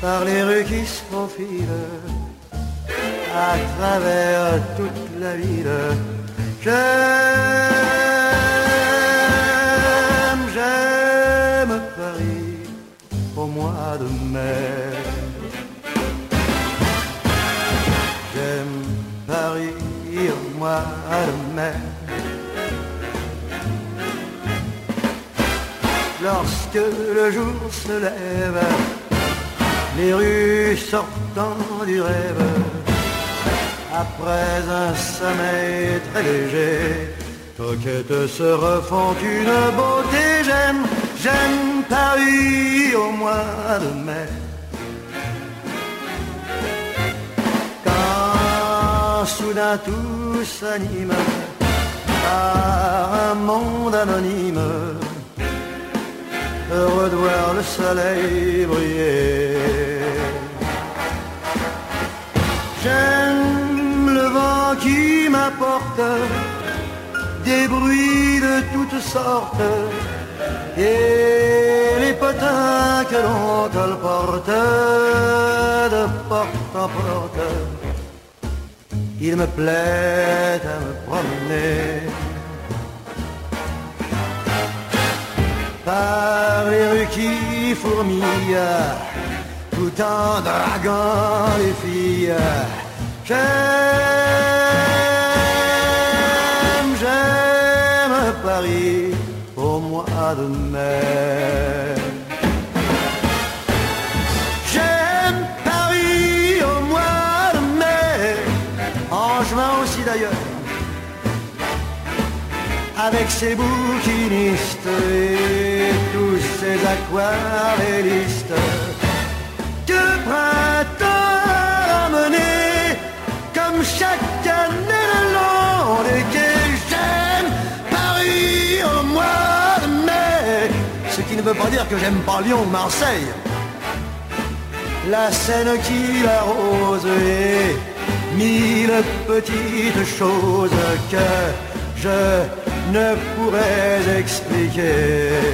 par les rues qui se faufilent à travers toute la ville. J'aime Paris au mois de mai. J'aime Paris au mois de mai. Lorsque le jour se lève, les rues sortant du rêve, après un sommeil très léger, coquettes se refont une beauté. J'aime Paris au mois de mai. Quand soudain tout s'anime par un monde anonyme, heureux de voir le soleil briller. J'aime le vent qui m'apporte des bruits de toutes sortes et les potins que l'on colporte de porte en porte. Il me plaît à me promener par les rues qui fourmillent, tout en draguant les filles. J'aime Paris au mois de mai. J'aime Paris au mois de mai, en juin aussi d'ailleurs, avec ses bouquinistes et tous ses aquarellistes. Que printemps ramené, comme chaque année le long des quais. J'aime Paris au mois de mai, ce qui ne veut pas dire que j'aime pas Lyon ou Marseille. La Seine qui l'arrose et mille petites choses que je ne pourrais expliquer.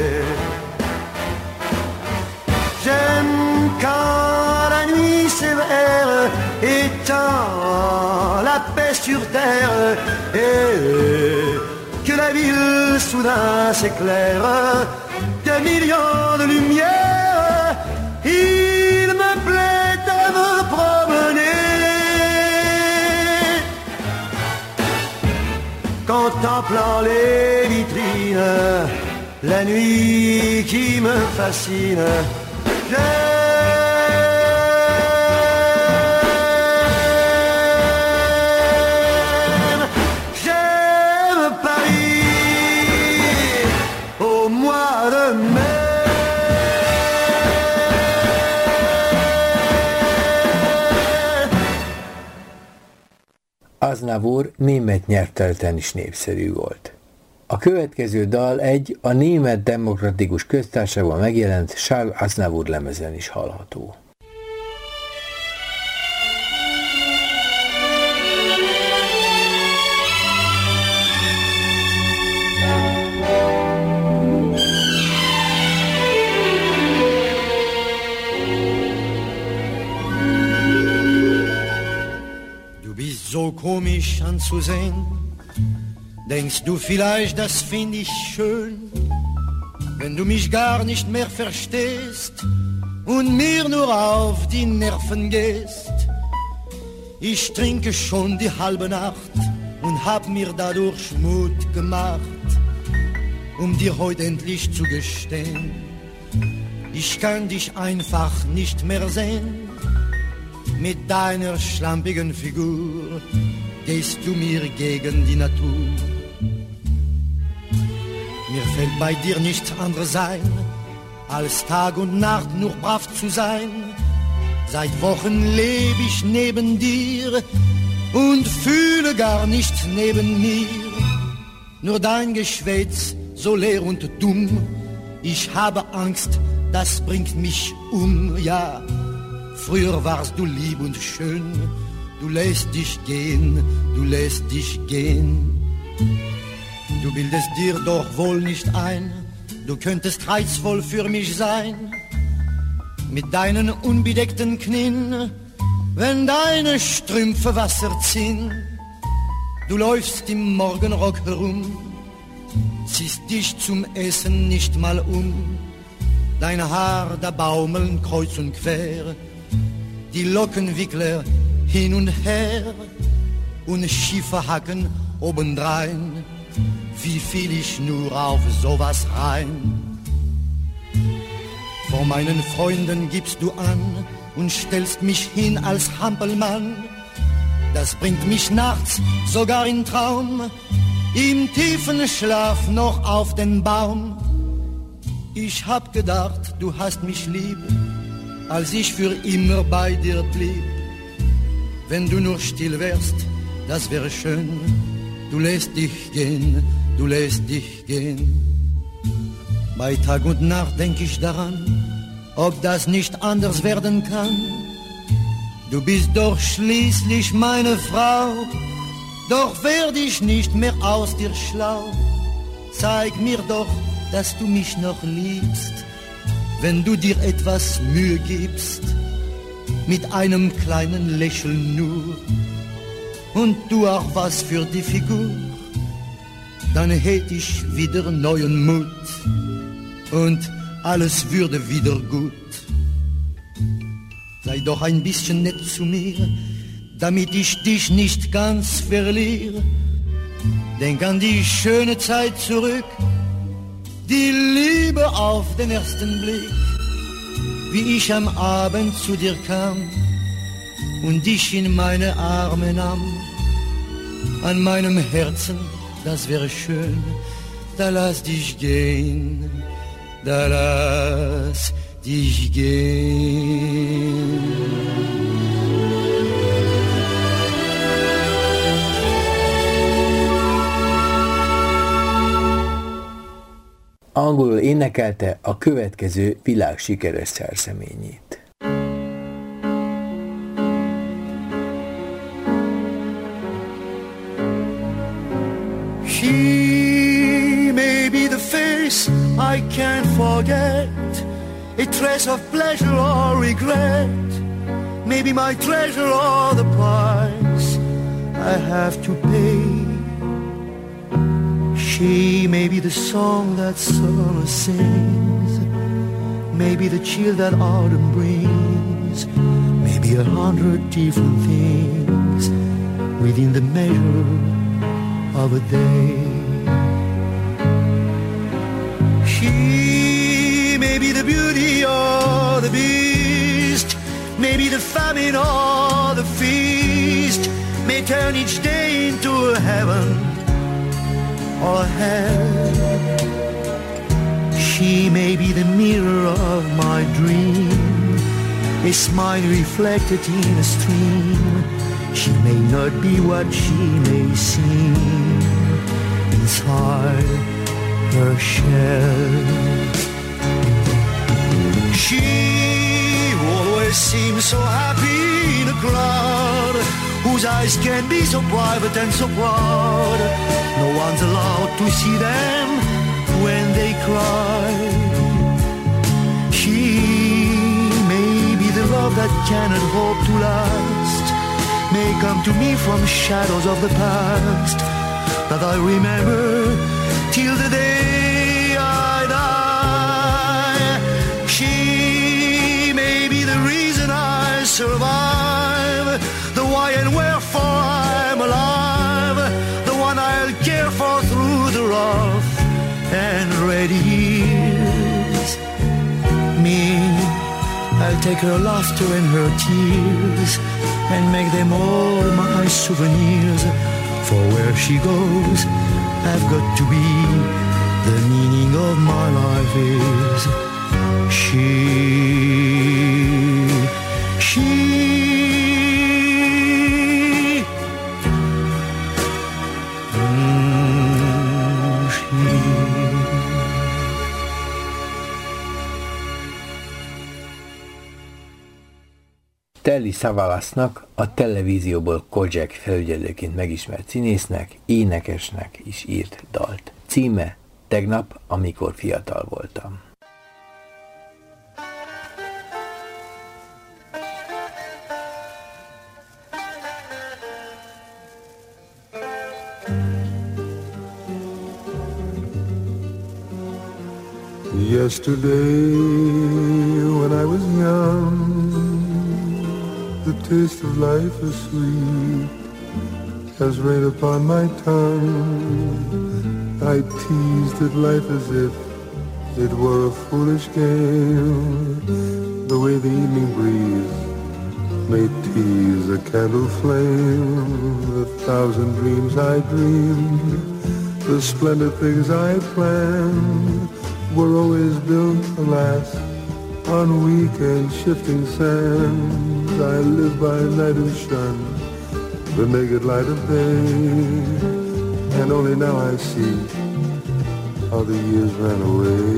J'aime quand la nuit sévère étend la paix sur terre et que la ville soudain s'éclaire de millions de lumières. Il me plaît à me promener, contemplant les vitrines, la nuit qui me fascine. J'aime Paris au mois de mai. Aznavour német nyelvterületen is népszerű volt. A következő dal egy a Német Demokratikus Köztársaságban megjelent Charles Aznavour lemezen is hallható. Du bist so komisch anzusehen. Denkst du vielleicht, das find ich schön, wenn du mich gar nicht mehr verstehst und mir nur auf die Nerven gehst? Ich trinke schon die halbe Nacht und hab mir dadurch Mut gemacht, um dir heute endlich zu gestehen, ich kann dich einfach nicht mehr sehen. Mit deiner schlampigen Figur gehst du mir gegen die Natur. Mir fällt bei dir nichts anderes ein, als Tag und Nacht nur brav zu sein. Seit Wochen leb ich neben dir und fühle gar nichts neben mir. Nur dein Geschwätz so leer und dumm. Ich habe Angst, das bringt mich um, ja. Früher warst du lieb und schön, du lässt dich gehen, du lässt dich gehen. Du bildest dir doch wohl nicht ein, du könntest reizvoll für mich sein. mit deinen unbedeckten Knien, wenn deine Strümpfe Wasser ziehen. Du läufst im Morgenrock herum, ziehst dich zum Essen nicht mal um. Dein Haar, da baumeln kreuz und quer, die Lockenwickler hin und her und schiefe Hacken obendrein. Wie fiel ich nur auf sowas rein? Vor meinen Freunden gibst du an und stellst mich hin als Hampelmann. Das bringt mich nachts sogar in Traum, im tiefen Schlaf noch auf den Baum. Ich hab gedacht, du hast mich lieb, als ich für immer bei dir blieb. Wenn du nur still wärst, das wäre schön. Du lässt dich gehen, du lässt dich gehen. Bei Tag und Nacht denk ich daran, ob das nicht anders werden kann. Du bist doch schließlich meine Frau, doch werd ich nicht mehr aus dir schlau. Zeig mir doch, dass du mich noch liebst, wenn du dir etwas Mühe gibst, mit einem kleinen Lächeln nur, und du auch was für die Figur, dann hätt ich wieder neuen Mut und alles würde wieder gut. Sei doch ein bisschen nett zu mir, damit ich dich nicht ganz verliere. Denk an die schöne Zeit zurück, die Liebe auf den ersten Blick, wie ich am Abend zu dir kam und dich in meine Arme nahm. An meinem Herzen, das wäre schön, da lass dich gehen, da lass dich gehen. Angolul énekelte a következő világsikeres szerzeményét. She may be the face I can't forget, a trace of pleasure or regret, maybe my treasure or the price I have to pay. She may be the song that summer sings, maybe the chill that autumn brings, maybe 100 different things within the measure of a day. She may be the beauty or the beast, maybe the famine or the feast, may turn each day into a heaven or hell. She may be the mirror of my dream, a smile reflected in a stream. She may not be what she may seem inside her shell. She always seems so happy in a crowd, whose eyes can be so private and so proud. No one's allowed to see them when they cry. She may be the love that cannot hope to last, may come to me from shadows of the past that I remember till the day I die. She may be the reason I survive, the why and wherefore I'm alive, the one I'll care for through the rough and ready years. Me, I'll take her laughter and her tears and make them all my souvenirs. For where she goes, I've got to be. The meaning of my life is she. Telly Savalasnak, a televízióból Kojak felügyelőként megismert színésznek, énekesnek is írt dalt. Címe Tegnap, amikor fiatal voltam. Yesterday, when I was young, the taste of life is sweet as rain upon my tongue. I teased at life as if it were a foolish game, the way the evening breeze may tease a candle flame. The thousand dreams I dreamed, the splendid things I planned, were always built, alas, on weak and shifting sands. I live by night and shun the naked light of day, and only now I see how the years ran away.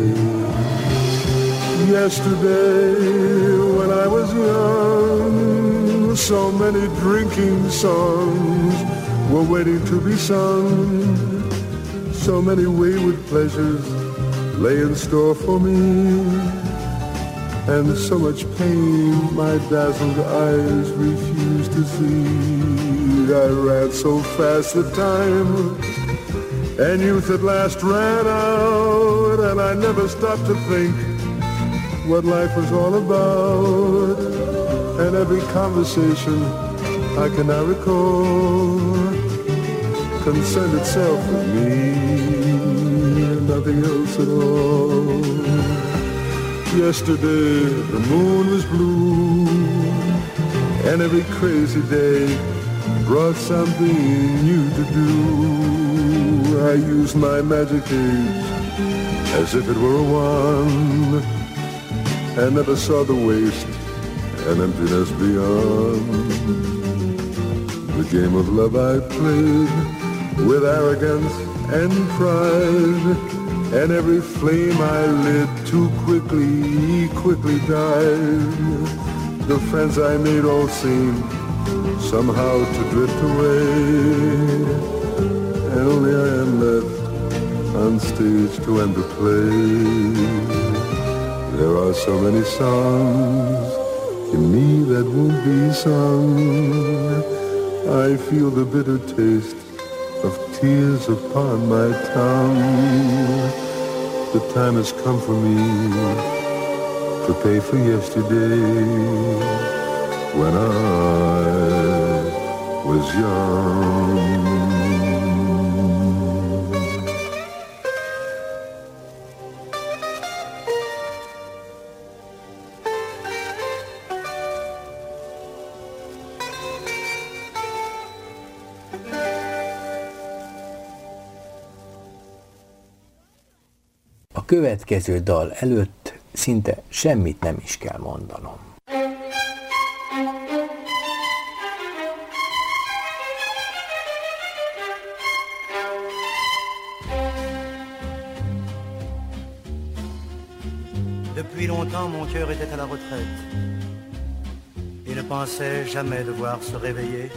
Yesterday, when I was young, so many drinking songs were waiting to be sung. So many wayward pleasures lay in store for me, and so much pain my dazzled eyes refused to see. I ran so fast that time and youth at last ran out, and I never stopped to think what life was all about. And every conversation I can now recall concerned itself with me and nothing else at all. Yesterday the moon was blue, and every crazy day brought something new to do. I used my magic age as if it were a wand, and never saw the waste and emptiness beyond. The game of love I played with arrogance and pride, and every flame I lit too quickly died. The friends I made all seemed somehow to drift away, and only I am left on stage to end the play. There are so many songs in me that won't be sung. I feel the bitter taste of tears upon my tongue. The time has come for me to pay for yesterday when I was young. A következő dal előtt szinte semmit nem is kell mondanom. Depuis longtemps, mon cœur était à la retraite et ne pensait jamais devoir se réveiller.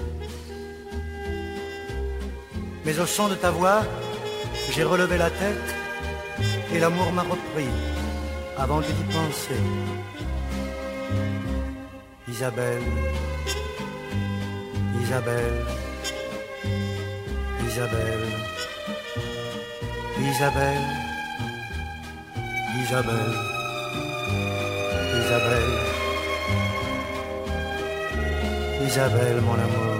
Mais au son de ta voix, j'ai relevé la tête et l'amour m'a repris avant de d'y penser. Isabelle, Isabelle, Isabelle, Isabelle, Isabelle, Isabelle, Isabelle, mon amour.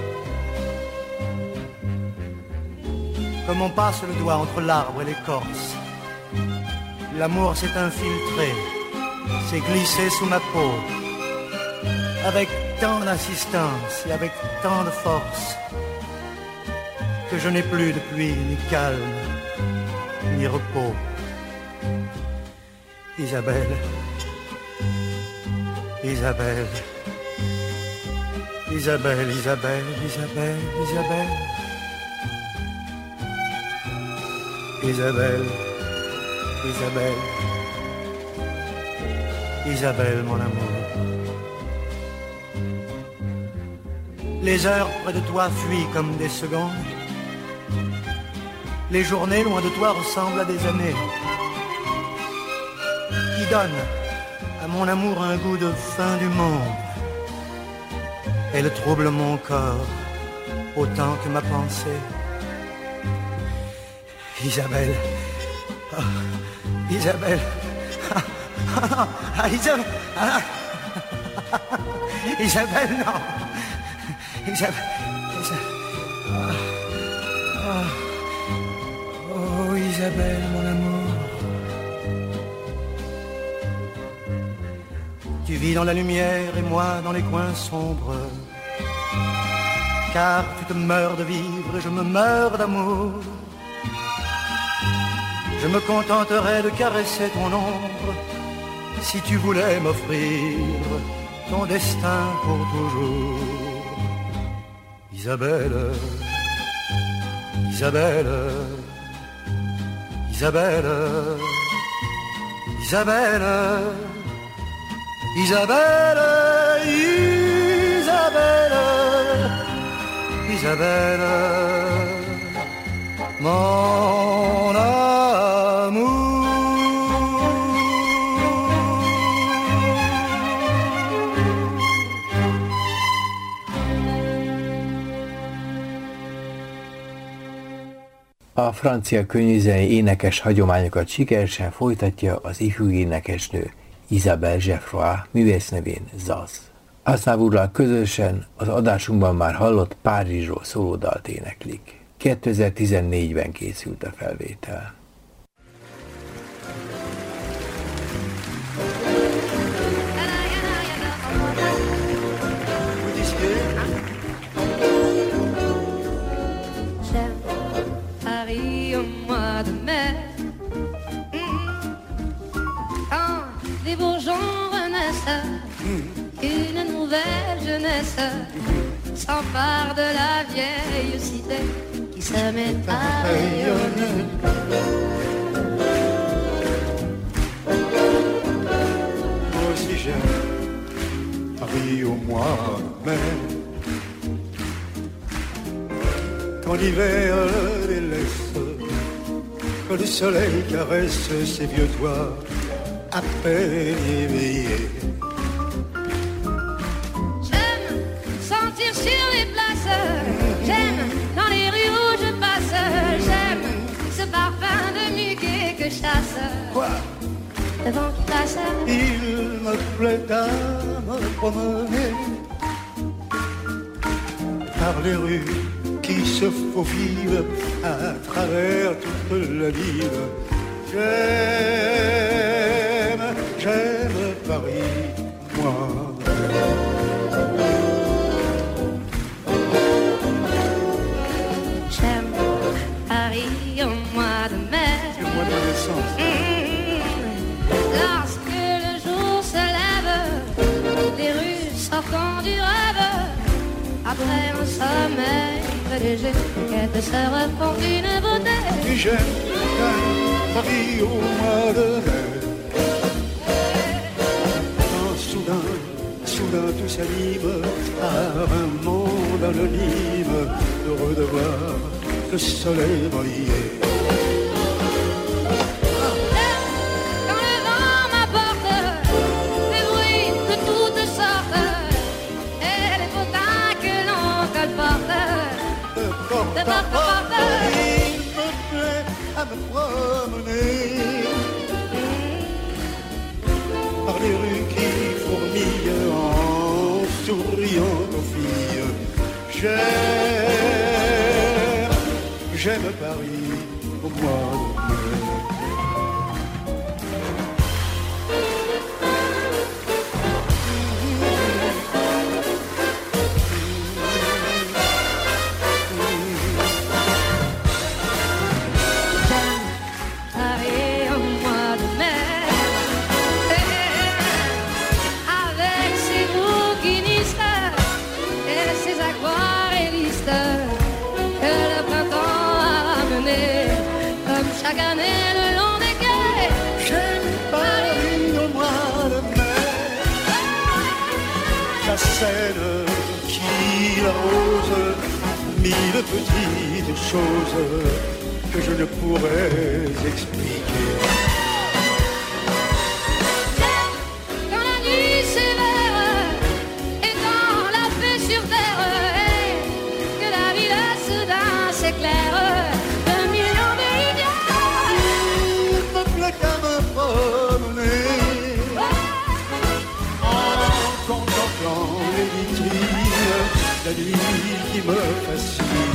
Comme on passe le doigt entre l'arbre et l'écorce, l'amour s'est infiltré, s'est glissé sous ma peau, avec tant d'insistance et avec tant de force, que je n'ai plus depuis ni calme, ni repos. Isabelle, Isabelle, Isabelle, Isabelle, Isabelle, Isabelle, Isabelle, Isabelle, Isabelle, mon amour. Les heures près de toi fuient comme des secondes. Les journées loin de toi ressemblent à des années qui donnent à mon amour un goût de fin du monde. Elle trouble mon corps autant que ma pensée. Isabelle, oh, Isabelle. Isabelle. Isabelle, non. Isabelle. Oh, Isabelle, mon amour. Tu vis dans la lumière et moi dans les coins sombres. Car tu te meurs de vivre et je me meurs d'amour. Je me contenterai de caresser ton ombre si tu voulais m'offrir ton destin pour toujours. Isabelle, Isabelle, Isabelle, Isabelle, Isabelle, Isabelle, Isabelle, mon amour. A francia könnyűzenei énekes hagyományokat sikeresen folytatja az ifjú énekesnő Isabelle Geoffroy, művésznevén Zaz. Aznavourral közösen az adásunkban már hallott Párizsról szóló dalt éneklik. 2014-ben készült a felvétel. Les bourgeons renaissent, une nouvelle jeunesse s'empare de la vieille cité qui se met à rayonner. Moi aussi j'aime Paris au mois de mai, quand l'hiver délaisse, quand le soleil caresse ses vieux doigts à peine éveillé. J'aime sentir sur les places, j'aime dans les rues où je passe, j'aime ce parfum de muguet que chasse. Quoi? Le vent qui passe. Il me plaît à me promener par les rues qui se faufilent à travers toute la ville. J'aime Paris, moi. J'aime Paris au mois de mai. C'est le mois de ma naissance. Lorsque le jour se lève, les rues sortant du rêve, après un sommeil léger, qu'elles se refont une beauté. Et j'aime Paris au mois de mai. Soudain tout s'anime par un monde anonyme, heureux de voir le soleil briller. Quand le vent m'apporte des bruits de toutes sortes, et les potins que l'on colporte, de porte en porte. Il me plaît à me promener par les rues qui fourmillent en souriant aux filles. J'aime Paris au mois de mai. Chaque année le long des quais, j'aime Paris au mois de mai. La Seine qui arrose mille petites choses que je ne pourrais expliquer. J'aime quand la nuit s'éveille et quand la paix sur terre, et que la ville soudain s'éclaire. promener en contemplant les vitrines, la nuit qui me fascine.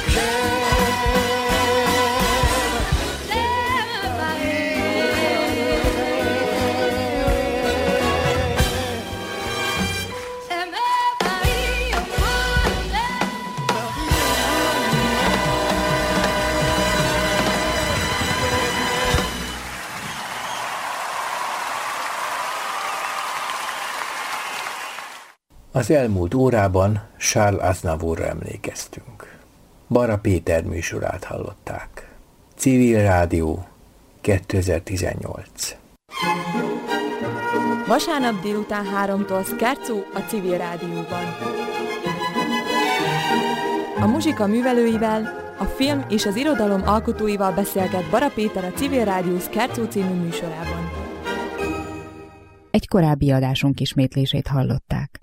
Az elmúlt órában Charles Aznavourra emlékeztünk. Bara Péter műsorát hallották. Civil Rádió 2018. Vasárnap délután 3-tól Scherzo a Civil Rádióban. A muzsika művelőivel, a film és az irodalom alkotóival beszélget Bara Péter a Civil Rádió Scherzo című műsorában. Egy korábbi adásunk ismétlését hallották.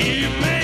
Give me